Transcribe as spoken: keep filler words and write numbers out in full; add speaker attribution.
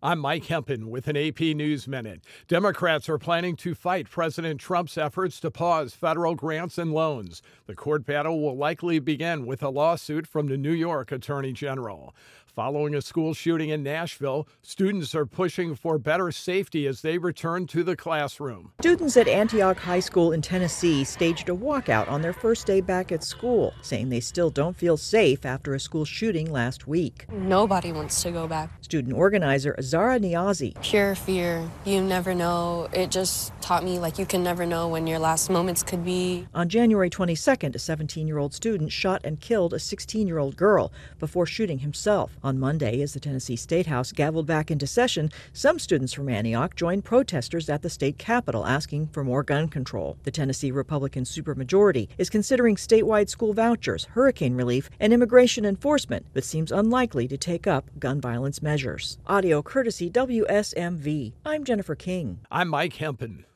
Speaker 1: I'm Mike Hempen with an A P News Minute. Democrats are planning to fight President Trump's efforts to pause federal grants and loans. The court battle will likely begin with a lawsuit from the New York Attorney General. Following a school shooting in Nashville, students are pushing for better safety as they return to the classroom.
Speaker 2: Students at Antioch High School in Tennessee staged a walkout on their first day back at school, saying they still don't feel safe after a school shooting last week.
Speaker 3: Nobody wants to go back.
Speaker 2: Student organizer Zara Niazi.
Speaker 3: Pure fear. You never know. It just taught me, like, you can never know when your last moments could be.
Speaker 2: On January twenty-second, a seventeen-year-old student shot and killed a sixteen-year-old girl before shooting himself. On Monday, as the Tennessee State House gavelled back into session, some students from Antioch joined protesters at the state capitol asking for more gun control. The Tennessee Republican supermajority is considering statewide school vouchers, hurricane relief, and immigration enforcement, but seems unlikely to take up gun violence measures. Audio courtesy W S M V. I'm Jennifer King.
Speaker 1: I'm Mike Hempen.